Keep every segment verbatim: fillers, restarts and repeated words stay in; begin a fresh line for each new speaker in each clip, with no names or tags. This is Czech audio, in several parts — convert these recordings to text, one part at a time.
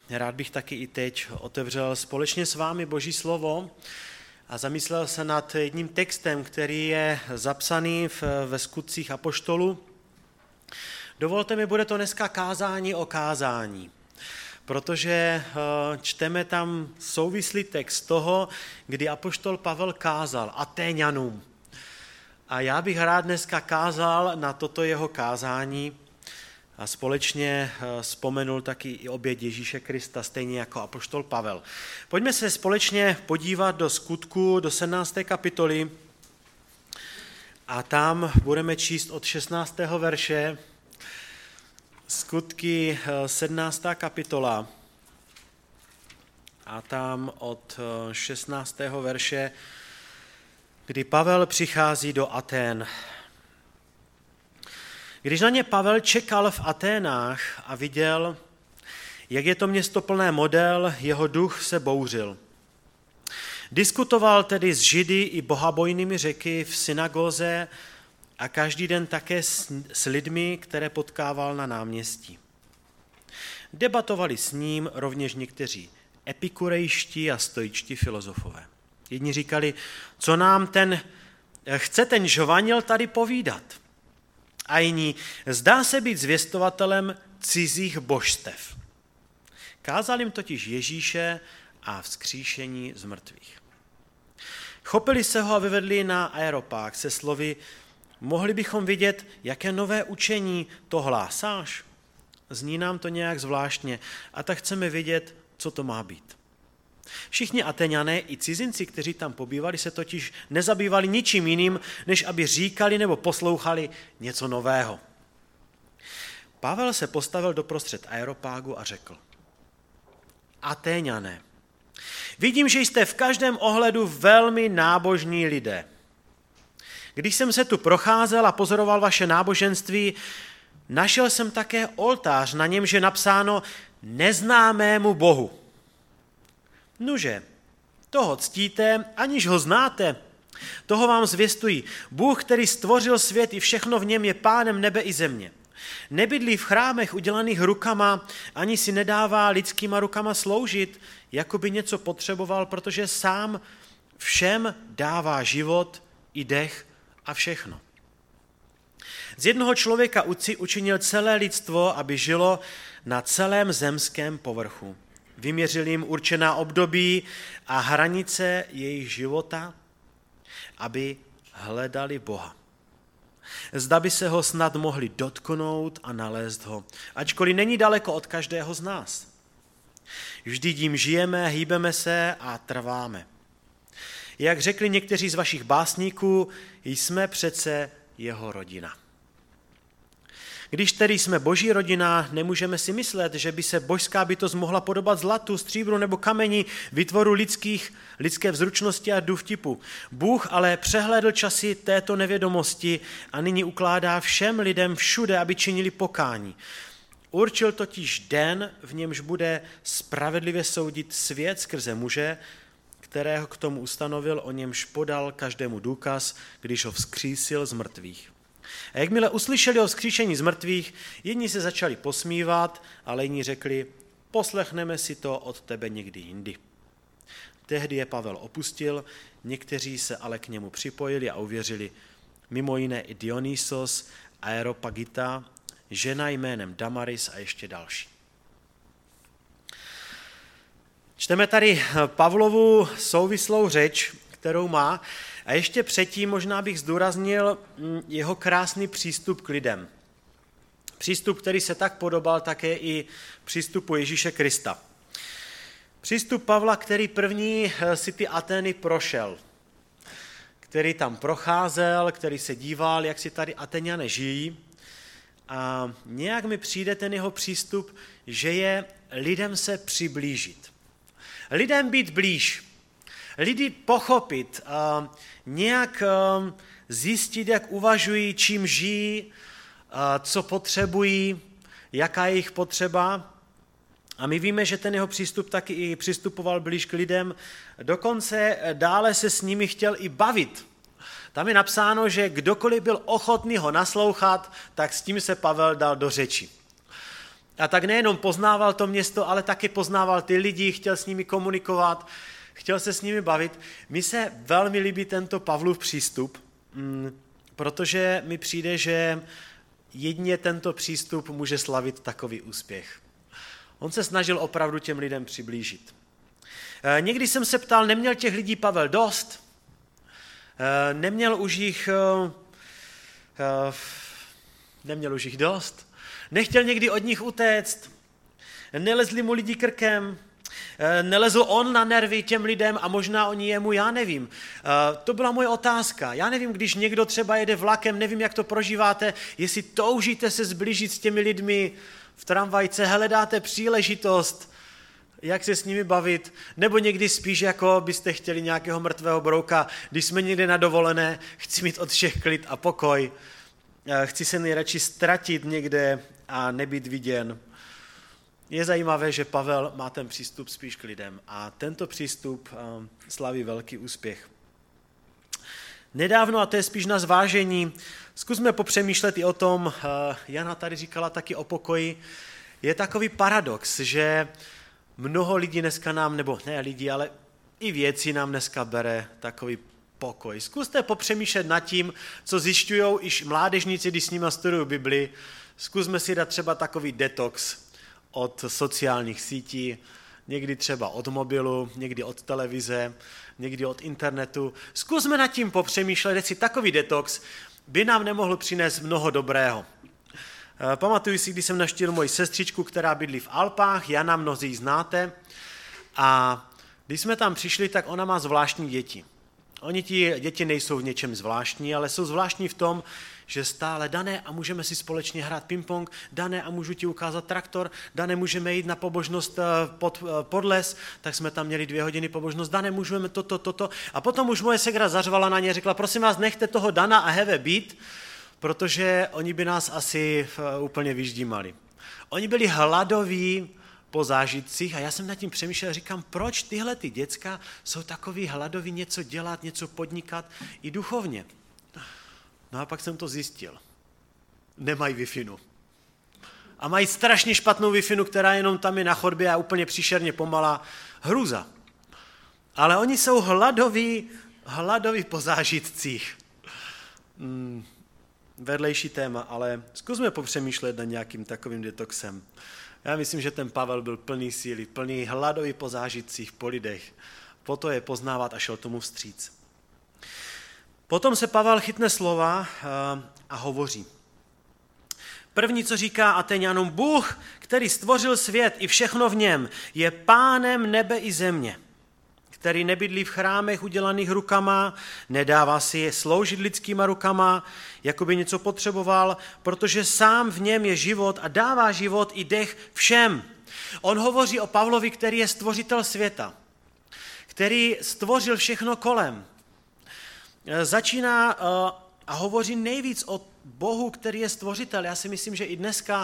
rád bych taky i teď otevřel společně s vámi Boží slovo a zamyslel se nad jedním textem, který je zapsaný v, ve skutcích apoštolů. Dovolte mi, bude to dneska kázání o kázání, protože čteme tam souvislý text toho, kdy apoštol Pavel kázal Atéňanům. A já bych rád dneska kázal na toto jeho kázání a společně vzpomenul taky i oběť Ježíše Krista, stejně jako apoštol Pavel. Pojďme se společně podívat do skutku, do sedmnácté kapitoly a tam budeme číst od šestnáctého verše. Skutky sedmnáctá kapitola a tam od šestnáctého verše, kdy Pavel přichází do Atén. Když na ně Pavel čekal v Aténách a viděl, jak je to město plné model, jeho duch se bouřil. Diskutoval tedy s Židy i bohabojnými Řeky v synagóze a každý den také s, s lidmi, které potkával na náměstí. Debatovali s ním rovněž někteří epikurejští a stoičtí filozofové. Jedni říkali, co nám ten, chce ten žvanil tady povídat. A jiní, zdá se být zvěstovatelem cizích božstev. Kázal jim totiž Ježíše a vzkříšení z mrtvých. Chopili se ho a vyvedli na Areopág se slovy, mohli bychom vidět, jaké nové učení to hlásáš? Zní nám to nějak zvláštně a tak chceme vidět, co to má být. Všichni Atéňané i cizinci, kteří tam pobývali, se totiž nezabývali ničím jiným, než aby říkali nebo poslouchali něco nového. Pavel se postavil doprostřed Areopágu a řekl, Atéňané, vidím, že jste v každém ohledu velmi nábožní lidé. Když jsem se tu procházel a pozoroval vaše náboženství, našel jsem také oltář, na němž je napsáno neznámému Bohu. Nuže, toho ctíte, aniž ho znáte. Toho vám zvěstují. Bůh, který stvořil svět i všechno v něm, je pánem nebe i země. Nebydlí v chrámech udělaných rukama, ani si nedává lidskýma rukama sloužit, jako by něco potřeboval, protože sám všem dává život i dech a všechno. Z jednoho člověka učinil celé lidstvo, aby žilo na celém zemském povrchu. Vyměřil jim určená období a hranice jejich života, aby hledali Boha. Zda by se ho snad mohli dotknout a nalézt ho, ačkoliv není daleko od každého z nás. Vždyť jím žijeme, hýbeme se a trváme. Jak řekli někteří z vašich básníků, jsme přece jeho rodina. Když tedy jsme boží rodina, nemůžeme si myslet, že by se božská bytost mohla podobat zlatu, stříbru nebo kameni, výtvoru lidských, lidské vzručnosti a důvtipu. Bůh ale přehlédl časy této nevědomosti a nyní ukládá všem lidem všude, aby činili pokání. Určil totiž den, v němž bude spravedlivě soudit svět skrze muže, kterého k tomu ustanovil, o němž podal každému důkaz, když ho vzkřísil z mrtvých. A jakmile uslyšeli o vzkříšení z mrtvých, jedni se začali posmívat, ale jiní řekli, poslechneme si to od tebe někdy jindy. Tehdy je Pavel opustil, někteří se ale k němu připojili a uvěřili, mimo jiné i Dionysos, Areopagita, žena jménem Damaris a ještě další. Čteme tady Pavlovu souvislou řeč, kterou má, a ještě předtím možná bych zdůraznil jeho krásný přístup k lidem. Přístup, který se tak podobal také i přístupu Ježíše Krista. Přístup Pavla, který první si ty Atény prošel, který tam procházel, který se díval, jak si tady Atéňané žijí. A nějak mi přijde ten jeho přístup, že je lidem se přiblížit. Lidem být blíž. Lidi pochopit, uh, nějak uh, zjistit, jak uvažují, čím žijí, uh, co potřebují, jaká je jejich potřeba. A my víme, že ten jeho přístup taky i přistupoval blíž k lidem, dokonce dále se s nimi chtěl i bavit. Tam je napsáno, že kdokoliv byl ochotný ho naslouchat, tak s tím se Pavel dal do řeči. A tak nejenom poznával to město, ale taky poznával ty lidi, chtěl s nimi komunikovat, chtěl se s nimi bavit. Mně se velmi líbí tento Pavlův přístup, protože mi přijde, že jedině tento přístup může slavit takový úspěch. On se snažil opravdu těm lidem přiblížit. Někdy jsem se ptal, neměl těch lidí Pavel dost? Neměl už jich, neměl už jich dost? Nechtěl někdy od nich utéct? Nelezli mu lidi krkem? Nelezl on na nervy těm lidem a možná oni jemu, já nevím. To byla moje otázka. Já nevím, když někdo třeba jede vlakem, nevím, jak to prožíváte, jestli toužíte se zblížit s těmi lidmi v tramvajce, hledáte příležitost, jak se s nimi bavit, nebo někdy spíš, jako byste chtěli nějakého mrtvého brouka, když jsme někde na dovolené, chci mít od všech klid a pokoj, chci se nejradši ztratit někde a nebýt viděn. Je zajímavé, že Pavel má ten přístup spíš k lidem a tento přístup slaví velký úspěch. Nedávno, a to je spíš na zvážení, zkusme popřemýšlet i o tom, Jana tady říkala taky o pokoji, je takový paradox, že mnoho lidí dneska nám, nebo ne lidí, ale i věci nám dneska bere takový pokoj. Zkuste popřemýšlet nad tím, co zjišťují iž mládežníci, když s nimi studují Bibli. Zkusme si dát třeba takový detox od sociálních sítí, někdy třeba od mobilu, někdy od televize, někdy od internetu. Zkusme nad tím popřemýšlet, jestli takový detox by nám nemohl přinést mnoho dobrého. Pamatuju si, když jsem navštívil moji sestřičku, která bydlí v Alpách, Jana, mnozí znáte, a když jsme tam přišli, tak ona má zvláštní děti. Oni ti děti nejsou v něčem zvláštní, ale jsou zvláštní v tom, že stále, Dané, a můžeme si společně hrát ping-pong, Dané, a můžu ti ukázat traktor, Dané, můžeme jít na pobožnost pod, pod les, tak jsme tam měli dvě hodiny pobožnost, Dané, můžeme toto, toto. A potom už moje segra zařvala na ně, řekla, prosím vás, nechte toho Dana a Heve být, protože oni by nás asi úplně vyždímali. Oni byli hladoví po zážitcích a já jsem nad tím přemýšlel, říkám, proč tyhle ty děcka jsou takový hladoví něco dělat, něco podnikat i duchovně. No a pak jsem to zjistil. Nemají Wi-Fi. A mají strašně špatnou Wi-Fi, která jenom tam je na chodbě a úplně příšerně pomalá, hrůza. Ale oni jsou hladoví, hladoví po zážitcích. Hmm. Vedlejší téma, ale zkusme popřemýšlet nad nějakým takovým detoxem. Já myslím, že ten Pavel byl plný síly, plný hladový po zážitcích, po lidech. Proto je poznávat a šel tomu vstříc. Potom se Pavel chytne slova a hovoří. První, co říká Ateňanům, Bůh, který stvořil svět i všechno v něm, je pánem nebe i země, který nebydlí v chrámech udělaných rukama, nedává si je sloužit lidskýma rukama, jako by něco potřeboval, protože sám v něm je život a dává život i dech všem. On hovoří o Pavlovi, který je stvořitel světa, který stvořil všechno kolem. Začíná a hovoří nejvíc o Bohu, který je stvořitel. Já si myslím, že i dneska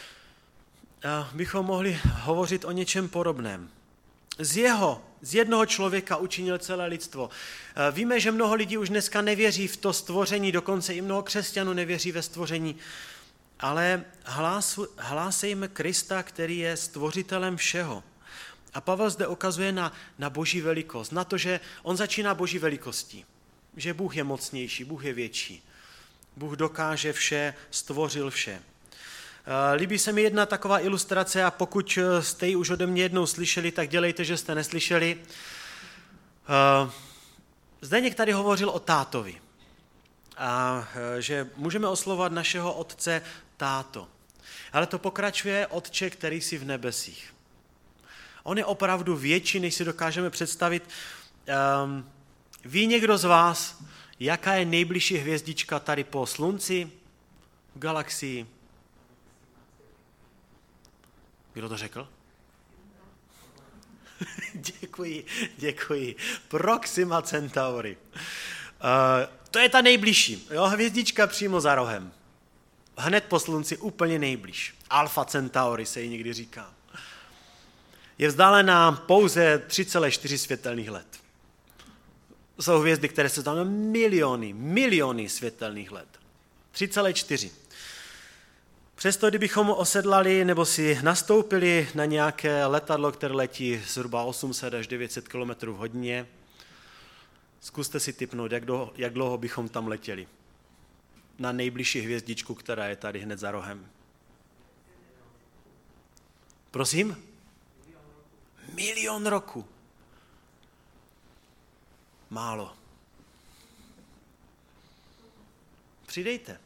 bychom mohli hovořit o něčem podobném. Z jeho, z jednoho člověka učinil celé lidstvo. Víme, že mnoho lidí už dneska nevěří v to stvoření, dokonce i mnoho křesťanů nevěří ve stvoření, ale hlás, hlásejme Krista, který je stvořitelem všeho. A Pavel zde ukazuje na, na boží velikost, na to, že on začíná boží velikostí, že Bůh je mocnější, Bůh je větší. Bůh dokáže vše, stvořil vše. Líbí se mi jedna taková ilustrace a pokud jste ji už ode mě jednou slyšeli, tak dělejte, že jste neslyšeli. Zdeněk tady hovořil o tátovi a že můžeme oslovovat našeho otce táto. Ale to pokračuje otče, který jsi v nebesích. On je opravdu větší, než si dokážeme představit. Ví někdo z vás, jaká je nejbližší hvězdička tady po slunci v galaxii? Kdo to řekl? děkuji, děkuji. Proxima Centauri. Uh, to je ta nejbližší. Jo? Hvězdička přímo za rohem. Hned po slunci úplně nejblíž. Alfa Centauri se jí někdy říká. Je vzdálená pouze tři celé čtyři světelných let. Jsou hvězdy, které se vzdálené miliony, miliony světelných let. tři celé čtyři. Přesto, kdybychom osedlali nebo si nastoupili na nějaké letadlo, které letí zhruba osm set až devět set kilometrů v hodině, zkuste si tipnout, jak dlouho, jak dlouho bychom tam letěli. Na nejbližší hvězdičku, která je tady hned za rohem. Prosím? Milion roku. Málo. Přidejte.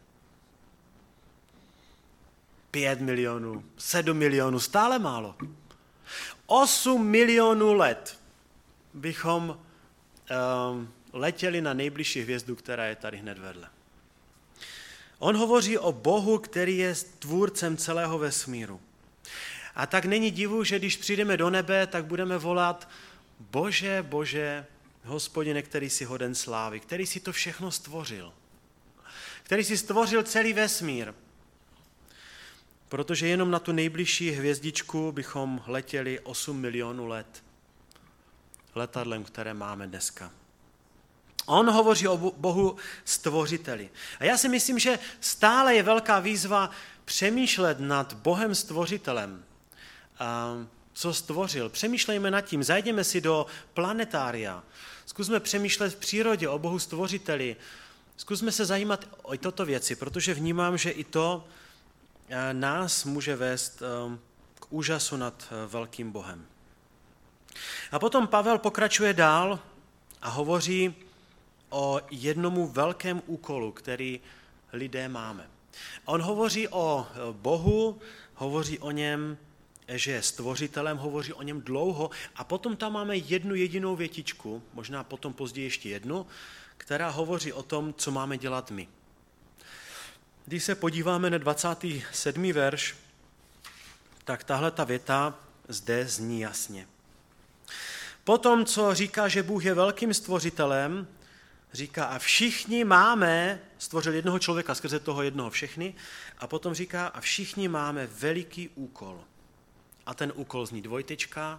Pět milionů, sedm milionů, stále málo. Osm milionů let bychom um, letěli na nejbližší hvězdu, která je tady hned vedle. On hovoří o Bohu, který je tvůrcem celého vesmíru. A tak není divu, že když přijdeme do nebe, tak budeme volat Bože, Bože, Hospodine, který si hoden slávy, který si to všechno stvořil. Který si stvořil celý vesmír. Protože jenom na tu nejbližší hvězdičku bychom letěli osm milionů let letadlem, které máme dneska. On hovoří o Bohu stvořiteli. A já si myslím, že stále je velká výzva přemýšlet nad Bohem stvořitelem. Co stvořil? Přemýšlejme nad tím, zajděme si do planetária, zkusme přemýšlet v přírodě o Bohu stvořiteli, zkusme se zajímat o toto věci, protože vnímám, že i to nás může vést k úžasu nad velkým Bohem. A potom Pavel pokračuje dál a hovoří o jednomu velkém úkolu, který lidé máme. On hovoří o Bohu, hovoří o něm, že je stvořitelem, hovoří o něm dlouho a potom tam máme jednu jedinou větičku, možná potom později ještě jednu, která hovoří o tom, co máme dělat my. Když se podíváme na dvacátý sedmý verš, tak tahle ta věta zde zní jasně. Potom, co říká, že Bůh je velkým stvořitelem, říká, a všichni máme, stvořil jednoho člověka, skrze toho jednoho všechny, a potom říká, a všichni máme veliký úkol. A ten úkol zní dvojtečka.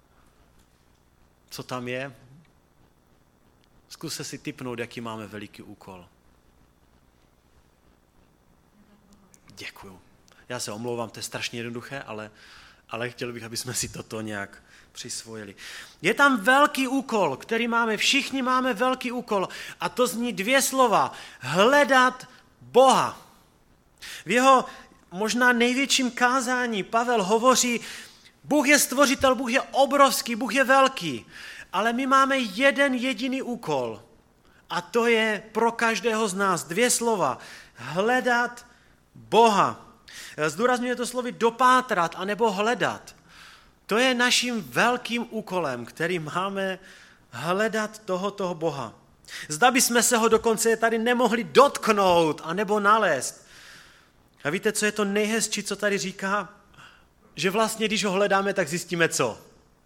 Co tam je? Zkuste si tipnout, jaký máme veliký úkol. Děkuju. Já se omlouvám, to je strašně jednoduché, ale, ale chtěl bych, aby jsme si toto nějak přisvojili. Je tam velký úkol, který máme, všichni máme velký úkol a to zní dvě slova. Hledat Boha. V jeho možná největším kázání Pavel hovoří, Bůh je stvořitel, Bůh je obrovský, Bůh je velký, ale my máme jeden jediný úkol a to je pro každého z nás dvě slova. Hledat Boha. Zdůrazňuje to slovy dopátrat anebo hledat. To je naším velkým úkolem, který máme hledat tohoto Boha. Zda bychom se ho dokonce tady nemohli dotknout anebo nalézt. A víte, co je to nejhezčí, co tady říká? Že vlastně, když ho hledáme, tak zjistíme co?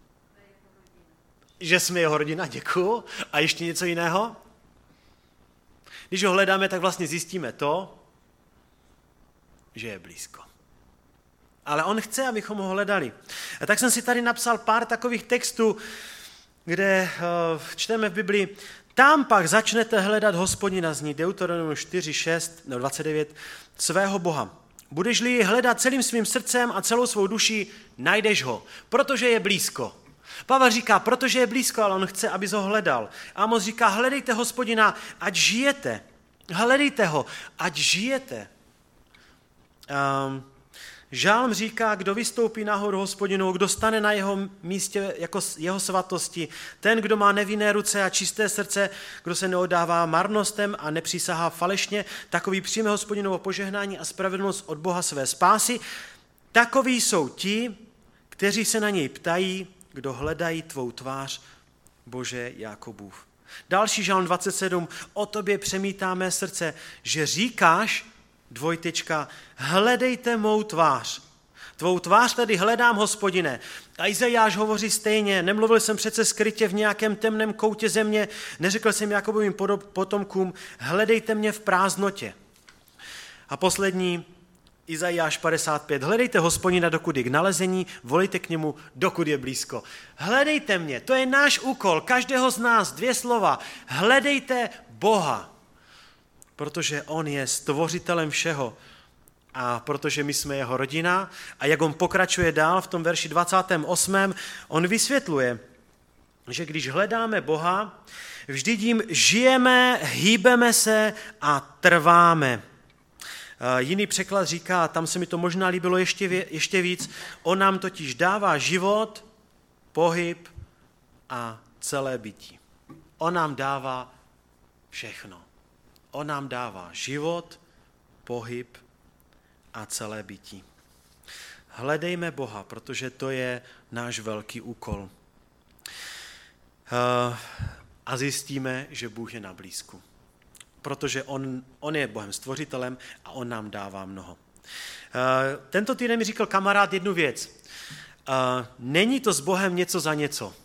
Že jsme jeho rodina, děkuju. A ještě něco jiného? Když ho hledáme, tak vlastně zjistíme to, že je blízko. Ale on chce, abychom ho hledali. A tak jsem si tady napsal pár takových textů, kde uh, čteme v Biblii, tam pak začnete hledat Hospodina, zní Deuteronomium čtyři, šest, no dvacet devět, svého Boha. Budeš-li ji hledat celým svým srdcem a celou svou duší, najdeš ho, protože je blízko. Pavel říká, protože je blízko, ale on chce, aby ho hledal. Amos říká, hledejte Hospodina, ať žijete. Hledejte ho, ať žijete. Um, Žálm říká, kdo vystoupí nahoru Hospodinu, kdo stane na jeho místě jako jeho svatosti, ten, kdo má nevinné ruce a čisté srdce, kdo se neodává marnostem a nepřísahá falešně, takový přijme Hospodinovo požehnání a spravedlnost od Boha své spásy. Takoví jsou ti, kteří se na něj ptají, kdo hledají tvou tvář, Bože Jákobův. Další Žálm dvacet sedm, o tobě přemítá mé srdce, že říkáš, dvojtečka, hledejte mou tvář. Tvou tvář tady hledám, Hospodine. A Izajáš hovoří stejně, nemluvil jsem přece skrytě v nějakém temném koutě země, neřekl jsem Jakobovým potomkům, hledejte mě v prázdnotě. A poslední, Izajáš padesát pět, hledejte Hospodina, dokud je k nalezení, volejte k němu, dokud je blízko. Hledejte mě, to je náš úkol, každého z nás, dvě slova, hledejte Boha. Protože on je stvořitelem všeho. a protože my jsme jeho rodina. A jak on pokračuje dál v tom verši dvacátém osmém on vysvětluje, že když hledáme Boha, vždyť jim žijeme, hýbeme se a trváme. Jiný překlad říká, tam se mi to možná líbilo ještě, ještě víc, on nám totiž dává život, pohyb a celé bytí. On nám dává všechno. On nám dává život, pohyb a celé bytí. Hledejme Boha, protože to je náš velký úkol. A zjistíme, že Bůh je na blízku. Protože on, on je Bohem stvořitelem a on nám dává mnoho. Tento týden mi říkal kamarád jednu věc. Není to s Bohem něco za něco,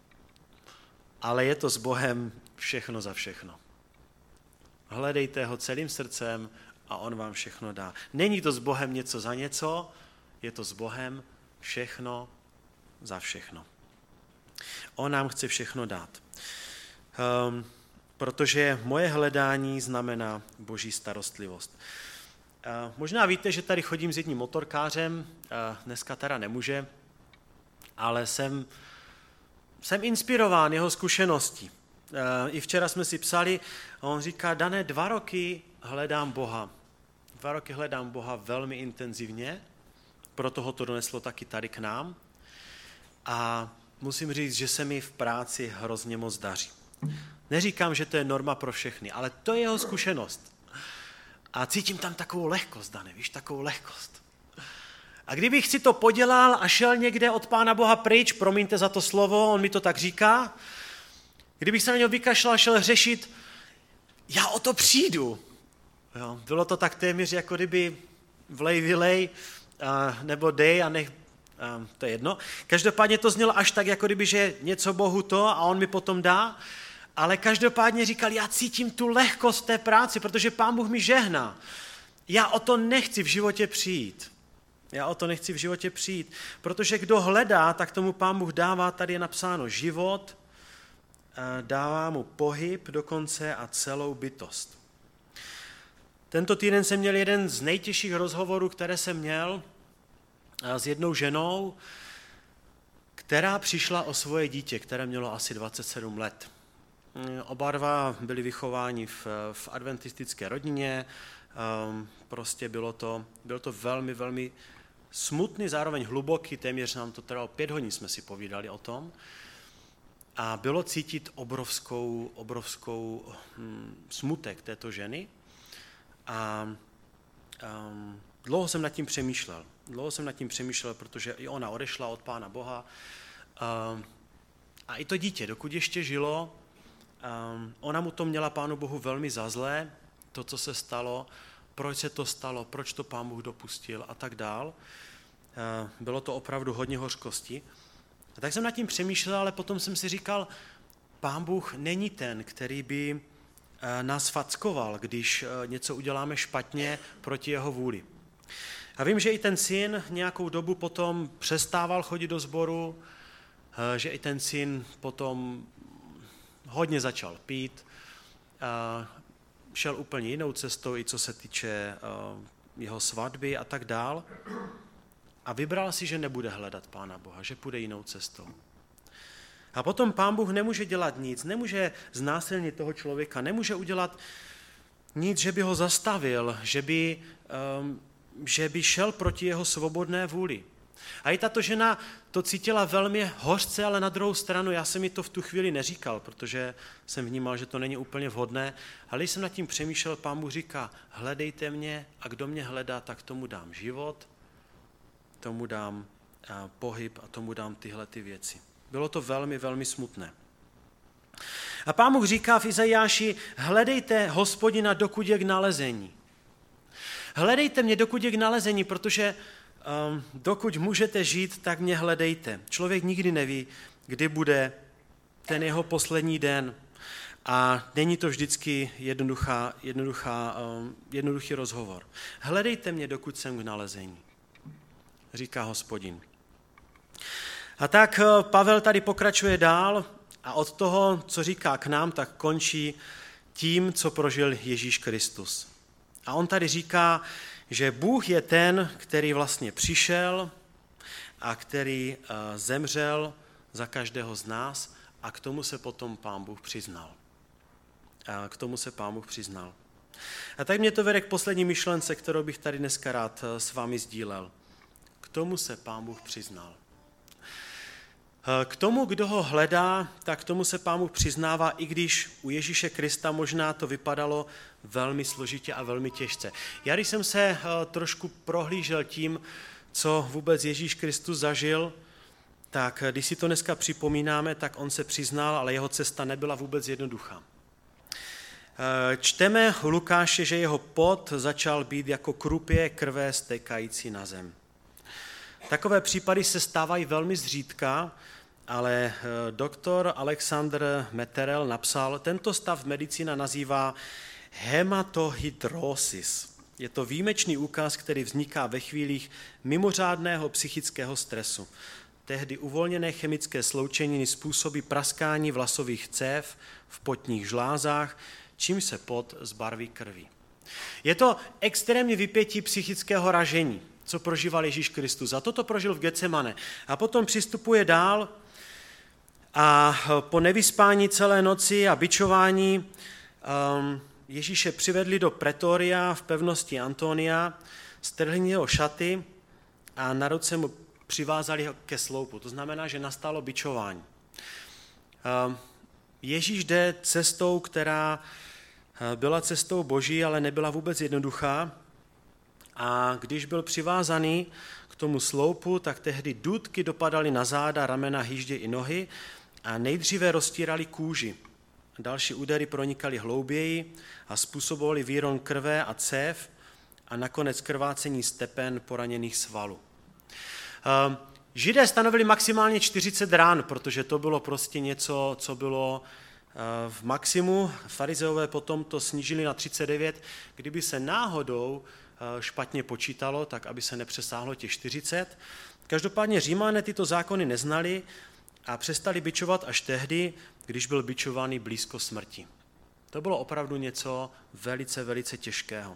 ale je to s Bohem všechno za všechno. Hledejte ho celým srdcem a on vám všechno dá. Není to s Bohem něco za něco, je to s Bohem všechno za všechno. On nám chce všechno dát. Um, protože moje hledání znamená Boží starostlivost. Uh, možná víte, že tady chodím s jedním motorkářem, uh, dneska teda nemůže, ale jsem, jsem inspirován jeho zkušeností. Uh, I včera jsme si psali, a on říká, Dané, dva roky hledám Boha. Dva roky hledám Boha velmi intenzivně, proto ho to doneslo taky tady k nám. A musím říct, že se mi v práci hrozně moc daří. Neříkám, že to je norma pro všechny, ale to je jeho zkušenost. A cítím tam takovou lehkost, Dane, víš, takovou lehkost. A kdybych si to podělal a šel někde od Pána Boha pryč, promiňte za to slovo, on mi to tak říká, kdybych se na něho vykašlal, šel řešit, já o to přijdu. Jo, bylo to tak téměř, jako kdyby vlej, vylej, nebo dej a nech, a to je jedno. Každopádně to znělo až tak, jako kdyby, že něco Bohu to a on mi potom dá, ale každopádně říkal, já cítím tu lehkost té práci, protože Pán Bůh mi žehná. Já o to nechci v životě přijít. Já o to nechci v životě přijít, protože kdo hledá, tak tomu Pán Bůh dává, tady je napsáno život, dává mu pohyb dokonce a celou bytost. Tento týden jsem měl jeden z nejtěžších rozhovorů, které jsem měl s jednou ženou, která přišla o svoje dítě, které mělo asi dvacet sedm let. Oba dva byli vychováni v, v adventistické rodině, prostě bylo to, bylo to velmi, velmi smutný, zároveň hluboký, téměř nám to trvalo pět hodin, jsme si povídali o tom. A bylo cítit obrovskou, obrovskou hm, smutek této ženy. A um, dlouho jsem nad tím přemýšlel. Dlouho jsem nad tím přemýšlel, protože i ona odešla od Pána Boha. Um, a i to dítě, dokud ještě žilo, um, ona mu to měla Pánu Bohu velmi za zlé, to, co se stalo, proč se to stalo, proč to Pán Bůh dopustil a tak dál. Uh, bylo to opravdu hodně hořkosti. A tak jsem nad tím přemýšlel, ale potom jsem si říkal, Pán Bůh není ten, který by nás fackoval, když něco uděláme špatně proti jeho vůli. A vím, že i ten syn nějakou dobu potom přestával chodit do sboru, že i ten syn potom hodně začal pít, šel úplně jinou cestou, i co se týče jeho svatby a tak dál. A vybral si, že nebude hledat Pána Boha, že půjde jinou cestou. A potom Pán Bůh nemůže dělat nic, nemůže znásilnit toho člověka, nemůže udělat nic, že by ho zastavil, že by, um, že by šel proti jeho svobodné vůli. A i tato žena to cítila velmi hořce, ale na druhou stranu já jsem mi to v tu chvíli neříkal, protože jsem vnímal, že to není úplně vhodné, ale když jsem nad tím přemýšlel, Pán Bůh říká, hledejte mě a kdo mě hledá, tak tomu dám život, tomu dám uh, pohyb a tomu dám tyhle ty věci. Bylo to velmi, velmi smutné. A Pán Bůh říká v Izajáši, hledejte Hospodina, dokud je k nalezení. Hledejte mě, dokud je k nalezení, protože um, dokud můžete žít, tak mě hledejte. Člověk nikdy neví, kdy bude ten jeho poslední den. A není to vždycky jednoduchá, jednoduchá, um, jednoduchý rozhovor. Hledejte mě, dokud jsem k nalezení, říká Hospodin. A tak Pavel tady pokračuje dál a od toho, co říká k nám, tak končí tím, co prožil Ježíš Kristus. A on tady říká, že Bůh je ten, který vlastně přišel a který zemřel za každého z nás a k tomu se potom Pán Bůh přiznal. A k tomu se Pán Bůh přiznal. A tak mě to vede k poslední myšlence, kterou bych tady dneska rád s vámi sdílel. K tomu se Pán Bůh přiznal. K tomu, kdo ho hledá, tak k tomu se Pán Bůh přiznává, i když u Ježíše Krista možná to vypadalo velmi složitě a velmi těžce. Já když jsem se trošku prohlížel tím, co vůbec Ježíš Kristus zažil, tak když si to dneska připomínáme, tak on se přiznal, ale jeho cesta nebyla vůbec jednoduchá. Čteme u Lukáše, že jeho pot začal být jako krupě krve stékající na zem. Takové případy se stávají velmi zřídka, ale doktor Alexander Metterel napsal, tento stav medicína nazývá hematohydrosis. Je to výjimečný úkaz, který vzniká ve chvílích mimořádného psychického stresu. Tehdy uvolněné chemické sloučeniny způsobí praskání vlasových cév v potních žlázách, čímž se pot zbarví krví. Je to extrémní vypětí psychického ražení, co prožíval Ježíš Kristus. A toto prožil v Getsemane. A potom přistupuje dál a po nevyspání celé noci a bičování um, Ježíše přivedli do pretoria v pevnosti Antonia, strhli jeho šaty a na ruce mu přivázali ho ke sloupu. To znamená, že nastalo bičování. Um, Ježíš jde cestou, která byla cestou Boží, ale nebyla vůbec jednoduchá. A když byl přivázaný k tomu sloupu, tak tehdy dutky dopadaly na záda, ramena, hýždě i nohy a nejdříve roztírali kůži. Další údery pronikaly hlouběji a způsobovaly výron krve a cév a nakonec krvácení stepen poraněných svalů. Židé stanovili maximálně čtyřicet rán, protože to bylo prostě něco, co bylo v maximu. Farizeové potom to snížili na třicet devět. Kdyby se náhodou špatně počítalo, tak aby se nepřesáhlo těch čtyřicet. Každopádně Římané tyto zákony neznali a přestali bičovat až tehdy, když byl bičovaný blízko smrti. To bylo opravdu něco velice, velice těžkého.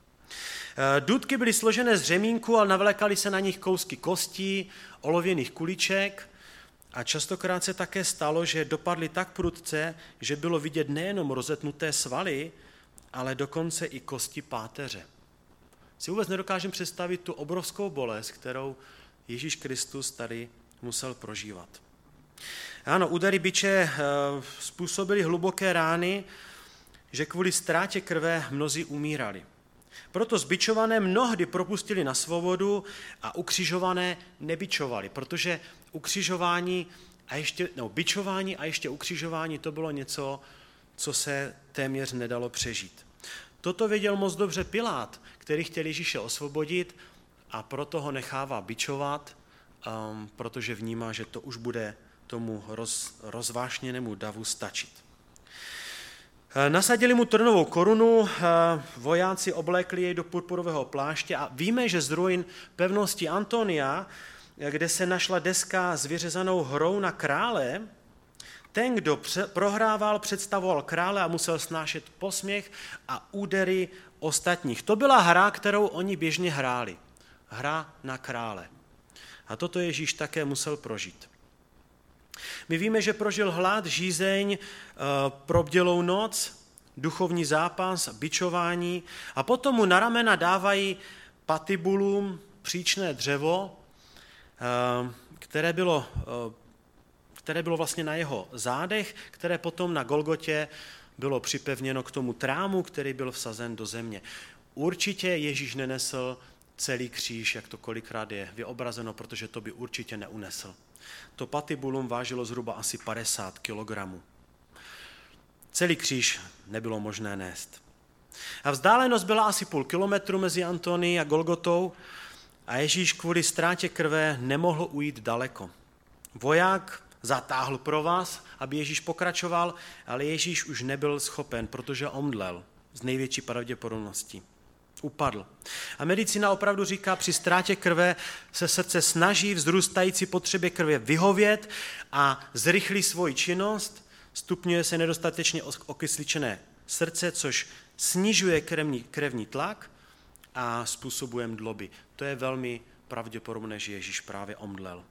Dutky byly složené z řemínku, ale navlékaly se na nich kousky kostí, olověných kuliček a častokrát se také stalo, že dopadly tak prudce, že bylo vidět nejenom rozetnuté svaly, ale dokonce i kosti páteře. Si vůbec nedokážeme představit tu obrovskou bolest, kterou Ježíš Kristus tady musel prožívat. Ano, údery biče způsobily hluboké rány, že kvůli ztrátě krve mnozí umírali. Proto zbičované mnohdy propustili na svobodu a ukřižované nebičovali, protože ukřižování a ještě, no, bičování a ještě ukřižování to bylo něco, co se téměř nedalo přežít. Toto věděl moc dobře Pilát, který chtěl Ježíše osvobodit a proto ho nechává bičovat, um, protože vnímá, že to už bude tomu roz, rozvášněnému davu stačit. Nasadili mu trnovou korunu, vojáci oblékli jej do purpurového pláště a víme, že z ruin pevnosti Antonia, kde se našla deska s vyřezanou hrou na krále, ten, kdo prohrával, představoval krále a musel snášet posměch a údery ostatních. To byla hra, kterou oni běžně hráli. Hra na krále. A toto Ježíš také musel prožít. My víme, že prožil hlad, žízeň, probdělou noc, duchovní zápas, bičování a potom mu na ramena dávají patibulum, příčné dřevo, které bylo, které bylo vlastně na jeho zádech, které potom na Golgotě bylo připevněno k tomu trámu, který byl vsazen do země. Určitě Ježíš nenesl celý kříž, jak to kolikrát je vyobrazeno, protože to by určitě neunesl. To patibulum vážilo zhruba asi padesát kilogramů. Celý kříž nebylo možné nést. A vzdálenost byla asi půl kilometru mezi Antonií a Golgotou a Ježíš kvůli ztrátě krve nemohl ujít daleko. Voják zatáhl provaz, aby Ježíš pokračoval, ale Ježíš už nebyl schopen, protože omdlel z největší pravděpodobností. Upadl. A medicína opravdu říká, při ztrátě krve se srdce snaží vzrůstající potřebě krve vyhovět a zrychlí svoji činnost, stupňuje se nedostatečně okysličené srdce, což snižuje krevní, krevní tlak, a způsobuje mdloby. To je velmi pravděpodobné, že Ježíš právě omdlel.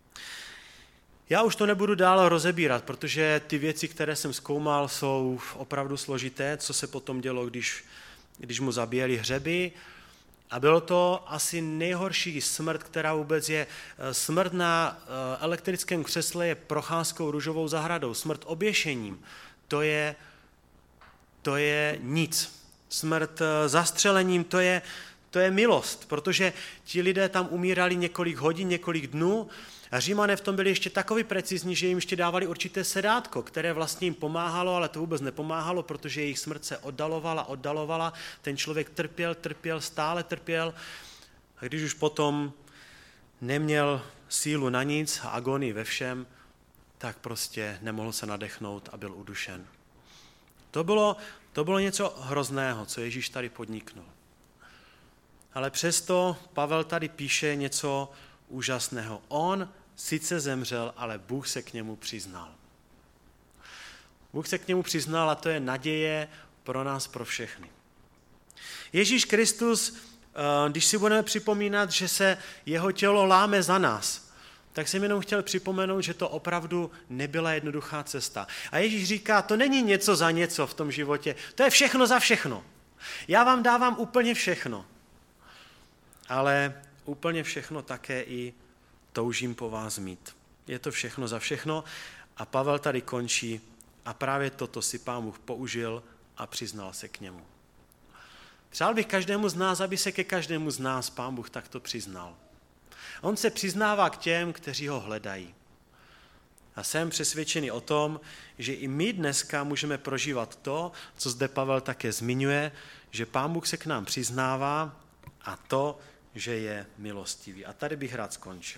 Já už to nebudu dál rozebírat, protože ty věci, které jsem zkoumal, jsou opravdu složité, co se potom dělo, když, když mu zabíjeli hřeby. A bylo to asi nejhorší smrt, která vůbec je. Smrt na elektrickém křesle je procházkou růžovou zahradou. Smrt oběšením, to je, to je nic. Smrt zastřelením, to je, to je milost, protože ti lidé tam umírali několik hodin, několik dnů a Římané v tom byli ještě takový precizní, že jim ještě dávali určité sedátko, které vlastně jim pomáhalo, ale to vůbec nepomáhalo, protože jejich smrt se oddalovala, oddalovala, ten člověk trpěl, trpěl, stále trpěl a když už potom neměl sílu na nic a agonii ve všem, tak prostě nemohl se nadechnout a byl udušen. To bylo, to bylo něco hrozného, co Ježíš tady podniknul. Ale přesto Pavel tady píše něco úžasného. On sice zemřel, ale Bůh se k němu přiznal. Bůh se k němu přiznal a to je naděje pro nás, pro všechny. Ježíš Kristus, když si budeme připomínat, že se jeho tělo láme za nás, tak jsem jenom chtěl připomenout, že to opravdu nebyla jednoduchá cesta. A Ježíš říká, to není něco za něco v tom životě, to je všechno za všechno. Já vám dávám úplně všechno. Ale úplně všechno také i toužím po vás mít. Je to všechno za všechno a Pavel tady končí a právě toto si Pán Bůh použil a přiznal se k němu. Přál bych každému z nás, aby se ke každému z nás Pán Bůh takto přiznal. On se přiznává k těm, kteří ho hledají. A jsem přesvědčený o tom, že i my dneska můžeme prožívat to, co zde Pavel také zmiňuje, že Pán Bůh se k nám přiznává a to, že je milostivý. A tady bych rád skončil.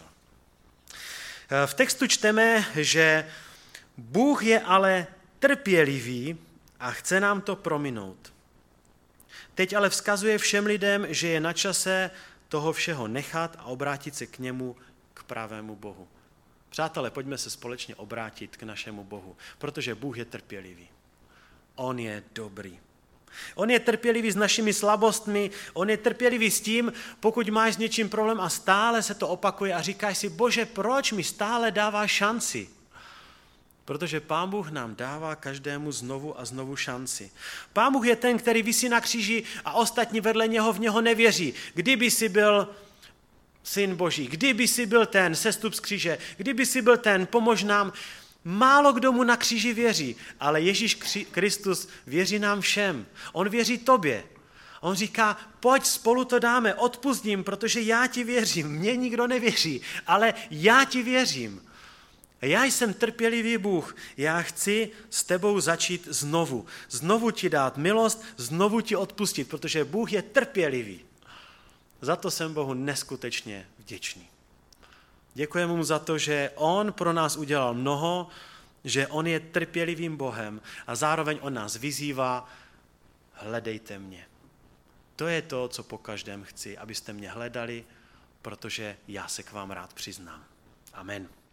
V textu čteme, že Bůh je ale trpělivý a chce nám to prominout. Teď ale vzkazuje všem lidem, že je na čase toho všeho nechat a obrátit se k němu, k pravému Bohu. Přátelé, pojďme se společně obrátit k našemu Bohu, protože Bůh je trpělivý. On je dobrý. On je trpělivý s našimi slabostmi, on je trpělivý s tím, pokud máš s něčím problém a stále se to opakuje a říkáš si, Bože, proč mi stále dáváš šanci? Protože Pán Bůh nám dává každému znovu a znovu šanci. Pán Bůh je ten, který visí na kříži a ostatní vedle něho v něho nevěří. Kdyby si byl syn Boží, kdyby si byl ten, sestup z kříže, kdyby si byl ten, pomož nám. Málo kdo mu na kříži věří, ale Ježíš Kristus věří nám všem. On věří tobě. On říká, pojď, spolu to dáme, odpustím, protože já ti věřím. Mně nikdo nevěří, ale já ti věřím. Já jsem trpělivý Bůh, já chci s tebou začít znovu. Znovu ti dát milost, znovu ti odpustit, protože Bůh je trpělivý. Za to jsem Bohu neskutečně vděčný. Děkujeme mu za to, že on pro nás udělal mnoho, že on je trpělivým Bohem a zároveň on nás vyzývá, hledejte mě. To je to, co po každém chci, abyste mě hledali, protože já se k vám rád přiznám. Amen.